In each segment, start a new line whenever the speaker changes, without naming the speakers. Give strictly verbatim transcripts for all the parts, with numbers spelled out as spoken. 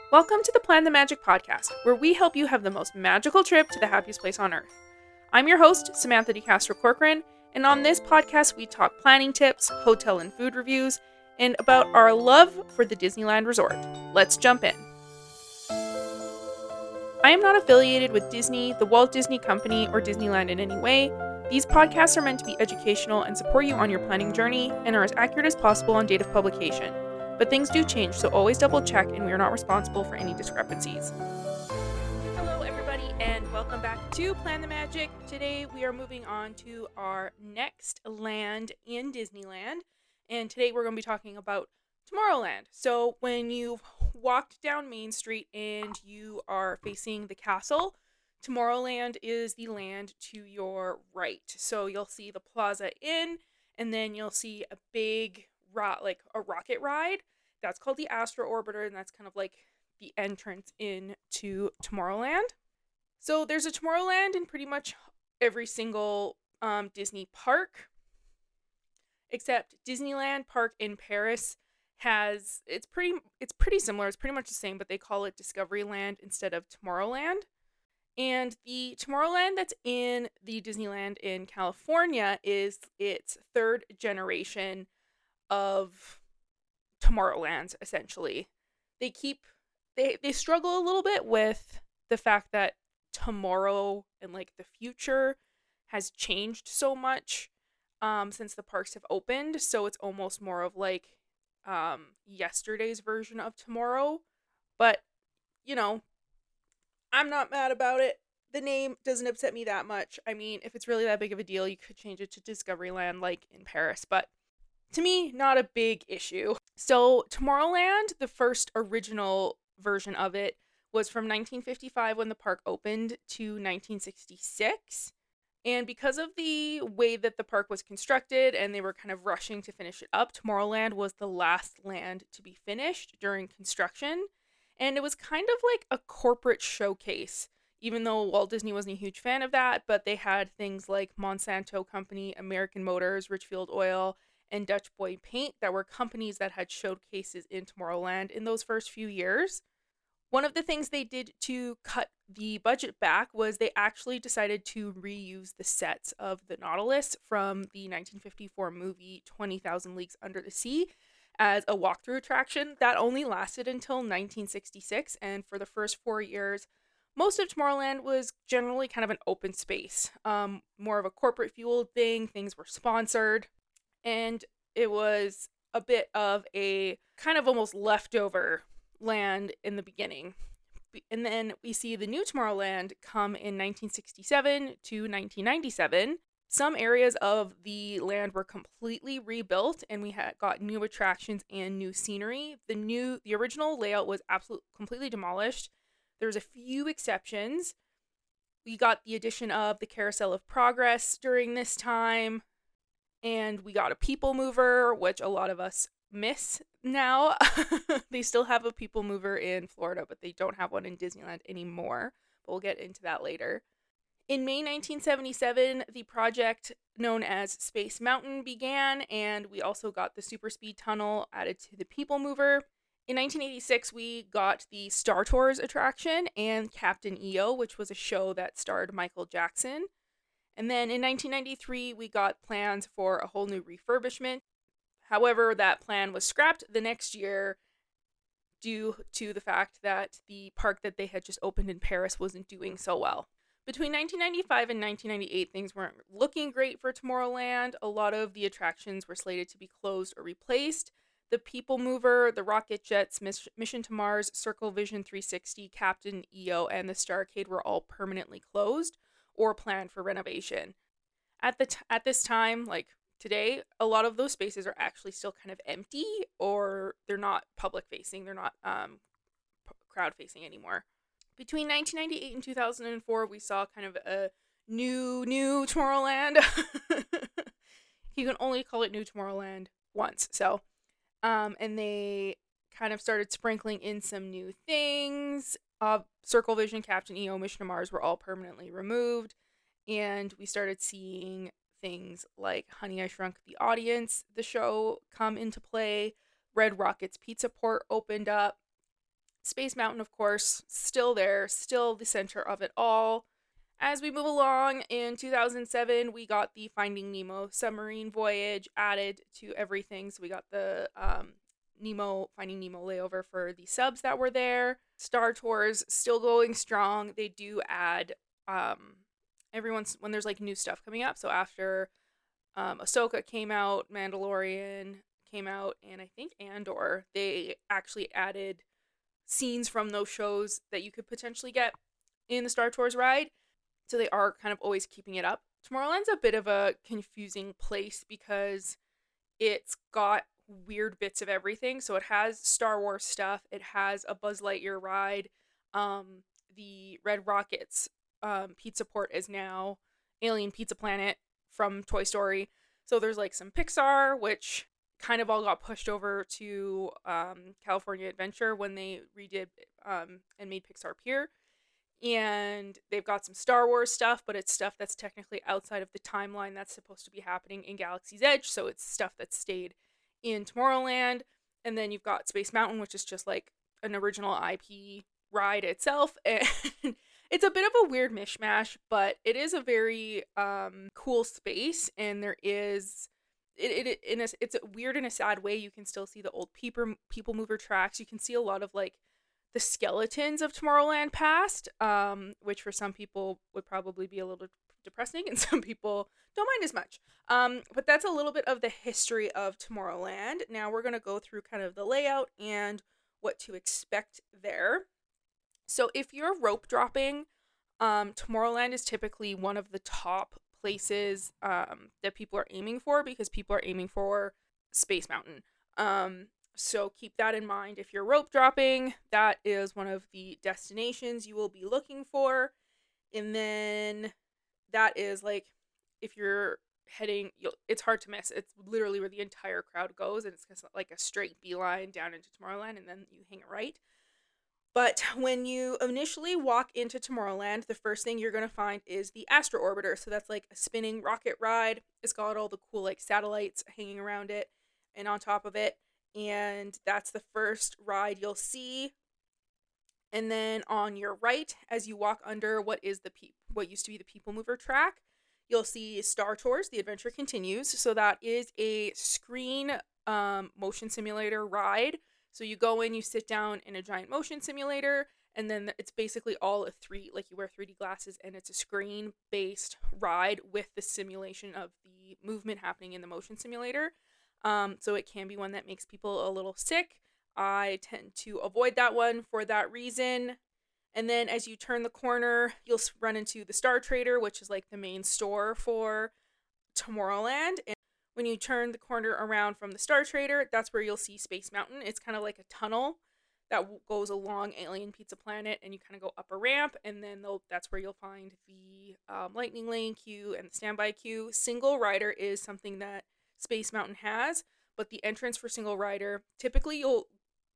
Welcome to the Plan the Magic podcast, where we help you have the most magical trip to the happiest place on earth. I'm your host, Samantha DeCastro Corcoran, and on this podcast we talk planning tips, hotel and food reviews, and about our love for the Disneyland Resort. Let's jump in. I am not affiliated with Disney, the Walt Disney Company, or Disneyland in any way. These podcasts are meant to be educational and support you on your planning journey and are as accurate as possible on date of publication. But things do change, so always double check, and we are not responsible for any discrepancies. Hello everybody, and welcome back to Plan the Magic. Today we are moving on to our next land in Disneyland, and today we're going to be talking about Tomorrowland. So when you've walked down Main Street and you are facing the castle, Tomorrowland is the land to your right. So you'll see the Plaza Inn, and then you'll see a big ro- like a rocket ride. That's called the Astro Orbiter, and that's kind of like the entrance into Tomorrowland. So there's a Tomorrowland in pretty much every single um, Disney park, except Disneyland Park in Paris has it's pretty it's pretty similar. It's pretty much the same, but they call it Discoveryland instead of Tomorrowland. And the Tomorrowland that's in the Disneyland in California is its third generation of Tomorrowlands, essentially. They keep they they struggle a little bit with the fact that tomorrow and like the future has changed so much um since the parks have opened, so it's almost more of like um yesterday's version of tomorrow. But you know, I'm not mad about it. The name doesn't upset me that much. I mean, if it's really that big of a deal, you could change it to Discoveryland like in Paris, but to me, not a big issue. So Tomorrowland, the first original version of it, was from nineteen fifty-five when the park opened to nineteen sixty-six. And because of the way that the park was constructed and they were kind of rushing to finish it up, Tomorrowland was the last land to be finished during construction. And it was kind of like a corporate showcase, even though Walt Disney wasn't a huge fan of that. But they had things like Monsanto Company, American Motors, Richfield Oil, and Dutch Boy Paint that were companies that had showcases in Tomorrowland in those first few years. One of the things they did to cut the budget back was they actually decided to reuse the sets of the Nautilus from the nineteen fifty-four movie twenty thousand Leagues Under the Sea as a walkthrough attraction. That only lasted until nineteen sixty-six, and for the first four years, most of Tomorrowland was generally kind of an open space, um, more of a corporate fueled thing. Things were sponsored, and it was a bit of a kind of almost leftover land in the beginning. And then we see the new Tomorrowland come in nineteen sixty-seven to nineteen ninety-seven. Some areas of the land were completely rebuilt, and we had got new attractions and new scenery. The new, the original layout was absolutely completely demolished. There's a few exceptions. We got the addition of the Carousel of Progress during this time, and we got a People Mover, which a lot of us miss now. They still have a People Mover in Florida, but they don't have one in Disneyland anymore. But we'll get into that later. In May nineteen seventy-seven, the project known as Space Mountain began, and we also got the Super Speed Tunnel added to the People Mover. In nineteen eighty-six, we got the Star Tours attraction and Captain E O, which was a show that starred Michael Jackson. And then in nineteen ninety-three, we got plans for a whole new refurbishment. However, that plan was scrapped the next year due to the fact that the park that they had just opened in Paris wasn't doing so well. Between nineteen ninety-five and nineteen ninety-eight, things weren't looking great for Tomorrowland. A lot of the attractions were slated to be closed or replaced. The People Mover, the Rocket Jets, Mission to Mars, Circle Vision three sixty, Captain E O, and the Starcade were all permanently closed or planned for renovation. At the t- at this time, like today, a lot of those spaces are actually still kind of empty, or they're not public facing. They're not um, p- crowd facing anymore. Between nineteen ninety-eight and two thousand four, we saw kind of a new, new Tomorrowland. You can only call it New Tomorrowland once. So, um, and they kind of started sprinkling in some new things. Uh, Circle Vision, Captain E O, Mission to Mars were all permanently removed. And we started seeing things like Honey, I Shrunk the Audience, the show, come into play. Red Rocket's Pizza Port opened up. Space Mountain, of course, still there, still the center of it all. As we move along, in two thousand seven, we got the Finding Nemo submarine voyage added to everything. So we got the um, Nemo, Finding Nemo layover for the subs that were there. Star Tours still going strong. They do add um, every once when there's like new stuff coming up. So after um, Ahsoka came out, Mandalorian came out, and I think Andor, they actually added scenes from those shows that you could potentially get in the Star Tours ride. So they are kind of always keeping it up. Tomorrowland's a bit of a confusing place because it's got weird bits of everything. So it has Star Wars stuff. It has a Buzz Lightyear ride. Um, the Red Rockets um, pizza port is now Alien Pizza Planet from Toy Story. So there's like some Pixar, which kind of all got pushed over to um, California Adventure when they redid um, and made Pixar Pier. And they've got some Star Wars stuff, but it's stuff that's technically outside of the timeline that's supposed to be happening in Galaxy's Edge, so it's stuff that stayed in Tomorrowland. And then you've got Space Mountain, which is just like an original I P ride itself, and it's a bit of a weird mishmash, but it is a very um, cool space, and there is it, it in a, it's weird in a sad way. You can still see the old people people mover tracks. You can see a lot of like the skeletons of Tomorrowland past, um, which for some people would probably be a little depressing, and some people don't mind as much. Um, but that's a little bit of the history of Tomorrowland. Now we're going to go through kind of the layout and what to expect there. So if you're rope dropping, um, Tomorrowland is typically one of the top places um, that people are aiming for, because people are aiming for Space Mountain. Um, So keep that in mind. If you're rope dropping, that is one of the destinations you will be looking for. And then that is like, if you're heading, you'll, it's hard to miss. It's literally where the entire crowd goes, and it's just like a straight beeline down into Tomorrowland, and then you hang a right. But when you initially walk into Tomorrowland, the first thing you're going to find is the Astro Orbiter. So that's like a spinning rocket ride. It's got all the cool like satellites hanging around it and on top of it. And that's the first ride you'll see. And then on your right, as you walk under what is the pe- what used to be the People Mover track, you'll see Star Tours, The Adventure Continues. So that is a screen um, motion simulator ride. So you go in, you sit down in a giant motion simulator, and then it's basically all a three, like you wear three D glasses, and it's a screen-based ride with the simulation of the movement happening in the motion simulator. Um, so it can be one that makes people a little sick. I tend to avoid that one for that reason. And then as you turn the corner, you'll run into the Star Trader, which is like the main store for Tomorrowland. And when you turn the corner around from the Star Trader, that's where you'll see Space Mountain. It's kind of like a tunnel that goes along Alien Pizza Planet, and you kind of go up a ramp, and then that's where you'll find the um, Lightning Lane queue and the standby queue. Single rider is something that Space Mountain has, but the entrance for single rider, typically you'll,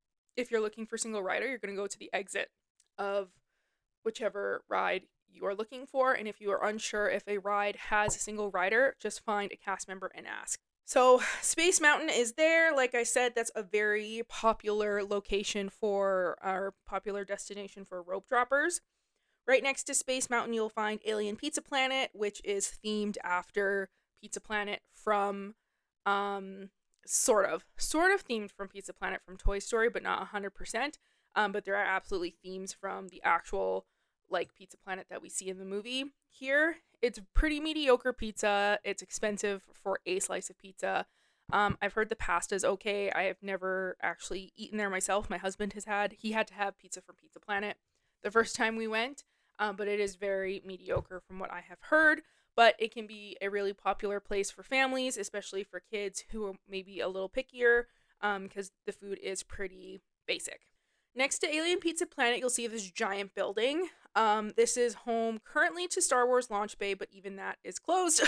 if you're looking for single rider, you're going to go to the exit of whichever ride you are looking for. And if you are unsure if a ride has a single rider, just find a cast member and ask. So Space Mountain is there. Like I said, that's a very popular location for our popular destination for rope droppers. Right next to Space Mountain, you'll find Alien Pizza Planet, which is themed after Pizza Planet from, um, sort of, sort of themed from Pizza Planet from Toy Story, but not one hundred percent. Um, but there are absolutely themes from the actual, like, Pizza Planet that we see in the movie here. It's pretty mediocre pizza. It's expensive for a slice of pizza. Um, I've heard the pasta's okay. I have never actually eaten there myself. My husband has had. He had to have pizza from Pizza Planet the first time we went, um, but it is very mediocre from what I have heard. But it can be a really popular place for families, especially for kids who are maybe a little pickier, um, because the food is pretty basic. Next to Alien Pizza Planet, you'll see this giant building. Um, this is home currently to Star Wars Launch Bay, but even that is closed.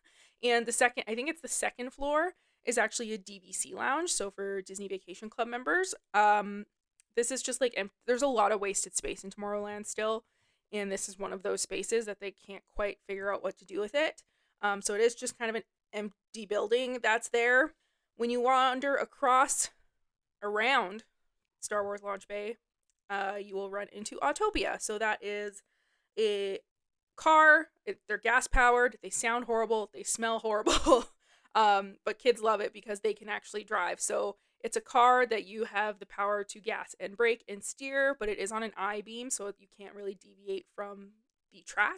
And the second, I think it's the second floor, is actually a D V C lounge. So for Disney Vacation Club members, um, this is just like, there's a lot of wasted space in Tomorrowland still. And this is one of those spaces that they can't quite figure out what to do with it. Um, so it is just kind of an empty building that's there. When you wander across, around Star Wars Launch Bay, uh, you will run into Autopia. So that is a car. It, they're gas powered. They sound horrible. They smell horrible. um, but kids love it because they can actually drive. So it's a car that you have the power to gas and brake and steer, but it is on an I-beam, so you can't really deviate from the track.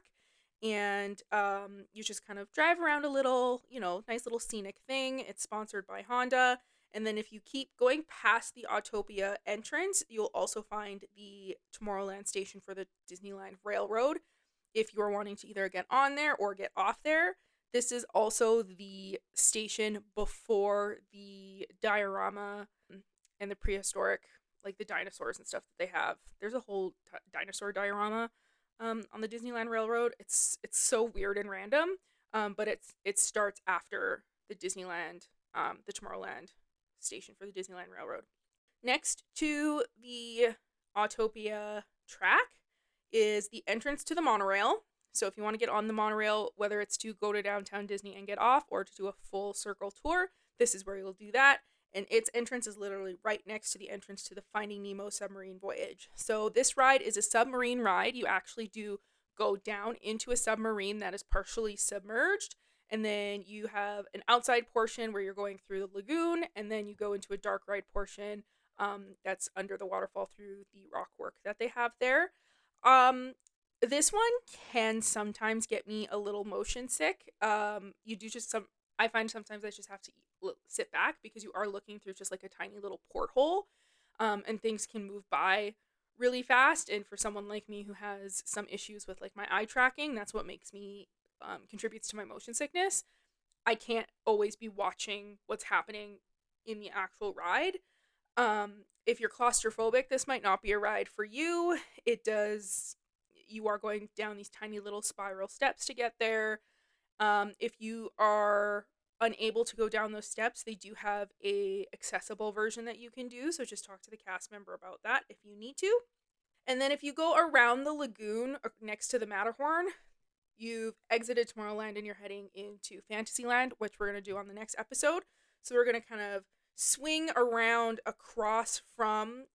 And um, you just kind of drive around a little, you know, nice little scenic thing. It's sponsored by Honda. And then if you keep going past the Autopia entrance, you'll also find the Tomorrowland station for the Disneyland Railroad if you are wanting to either get on there or get off there. This is also the station before the diorama and the prehistoric, like the dinosaurs and stuff that they have. There's a whole t- dinosaur diorama um, on the Disneyland Railroad. It's it's so weird and random, um, but it's it starts after the Disneyland, um, the Tomorrowland station for the Disneyland Railroad. Next to the Autopia track is the entrance to the monorail. So if you want to get on the monorail, whether it's to go to Downtown Disney and get off or to do a full circle tour, this is where you'll do that. And its entrance is literally right next to the entrance to the Finding Nemo submarine voyage. So this ride is a submarine ride. You actually do go down into a submarine that is partially submerged. And then you have an outside portion where you're going through the lagoon. And then you go into a dark ride portion um, that's under the waterfall through the rock work that they have there. Um, this one can sometimes get me a little motion sick. Um, you do just some, I find sometimes I just have to eat, sit back because you are looking through just like a tiny little porthole, um, and things can move by really fast. And for someone like me who has some issues with like my eye tracking, that's what makes me, um, contributes to my motion sickness. I can't always be watching what's happening in the actual ride. Um, if you're claustrophobic, this might not be a ride for you. It does, you are going down these tiny little spiral steps to get there. Um, if you are unable to go down those steps, they do have a accessible version that you can do. So just talk to the cast member about that if you need to. And then if you go around the lagoon next to the Matterhorn, you've exited Tomorrowland and you're heading into Fantasyland, which we're going to do on the next episode. So we're going to kind of swing around across from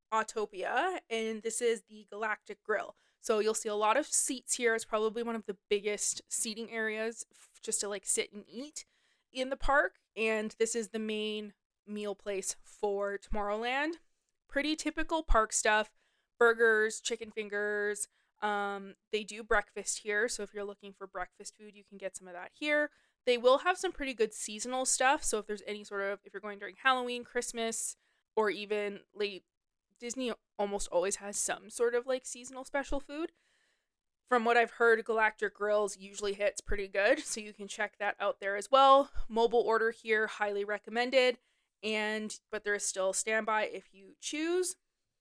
Autopia, and this is the Galactic Grill. So you'll see a lot of seats here. It's probably one of the biggest seating areas f- just to like sit and eat in the park, and this is the main meal place for Tomorrowland. Pretty typical park stuff: burgers, chicken fingers. Um, they do breakfast here, so if you're looking for breakfast food, you can get some of that here. They will have some pretty good seasonal stuff. So if there's any sort of, if you're going during Halloween, Christmas, or even late, Disney almost always has some sort of like seasonal special food. From what I've heard, Galactic Grills usually hits pretty good. So you can check that out there as well. Mobile order here, highly recommended. And, but there is still standby if you choose.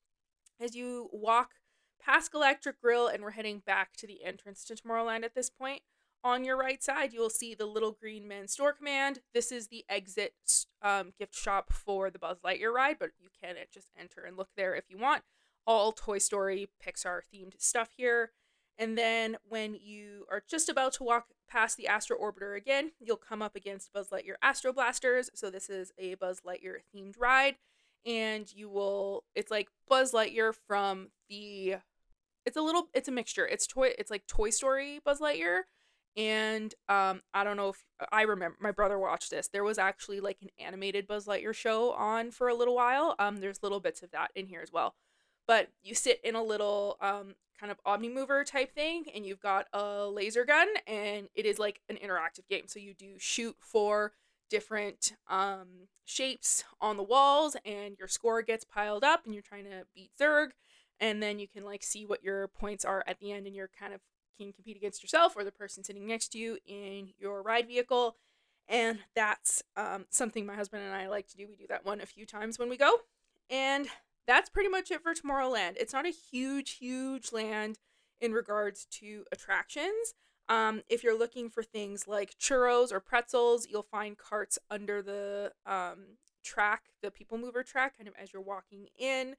As you walk past Galactic Grill, and we're heading back to the entrance to Tomorrowland at this point, on your right side, you will see the Little Green Men Store Command. This is the exit um, gift shop for the Buzz Lightyear ride, but you can just enter and look there if you want. All Toy Story, Pixar themed stuff here. And then when you are just about to walk past the Astro Orbiter again, you'll come up against Buzz Lightyear Astro Blasters. So this is a Buzz Lightyear themed ride. And you will, it's like Buzz Lightyear from the, it's a little, it's a mixture. It's toy, it's like Toy Story Buzz Lightyear. And um, I don't know if I remember, my brother watched this. There was actually like an animated Buzz Lightyear show on for a little while. Um, there's little bits of that in here as well. But you sit in a little um, kind of Omnimover type thing, and you've got a laser gun, and it is like an interactive game. So you do shoot for different um, shapes on the walls, and your score gets piled up, and you're trying to beat Zurg. And then you can like see what your points are at the end, and you're kind of can compete against yourself or the person sitting next to you in your ride vehicle. And that's um, something my husband and I like to do. We do that one a few times when we go. And that's pretty much it for Tomorrowland. It's not a huge, huge land in regards to attractions. Um, if you're looking for things like churros or pretzels, you'll find carts under the um, track, the People Mover track, kind of as you're walking in.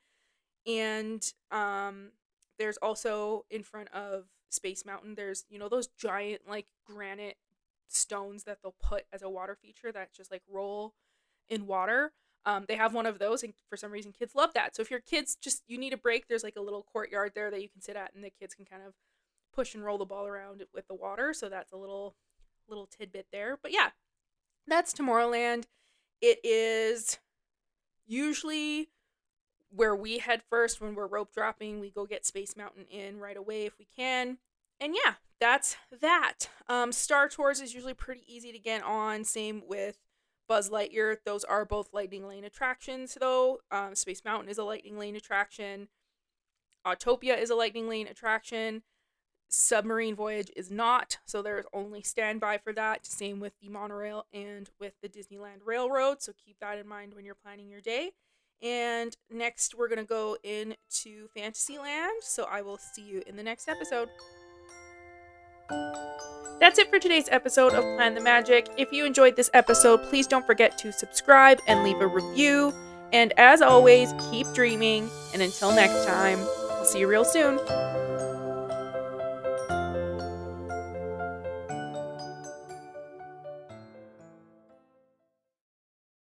And um, there's also in front of Space Mountain, there's, you know, those giant like granite stones that they'll put as a water feature that just like roll in water. Um, they have one of those, and for some reason kids love that. So if your kids just, you need a break, there's like a little courtyard there that you can sit at, and the kids can kind of push and roll the ball around with the water. So that's a little little tidbit there. But yeah, that's Tomorrowland. It is usually where we head first when we're rope dropping. We go get Space Mountain in right away if we can. And yeah, that's that. Um, Star Tours is usually pretty easy to get on. Same with Buzz Lightyear. Those are both Lightning Lane attractions, though. Um, Space Mountain is a Lightning Lane attraction. Autopia is a Lightning Lane attraction. Submarine Voyage is not, so there's only standby for that. Same with the monorail and with the Disneyland Railroad, so keep that in mind when you're planning your day. And next we're going to go into Fantasyland, so I will see you in the next episode. That's it for today's episode of Plan the Magic. If you enjoyed this episode, please don't forget to subscribe and leave a review. And as always, keep dreaming, and until next time, I'll see you real soon.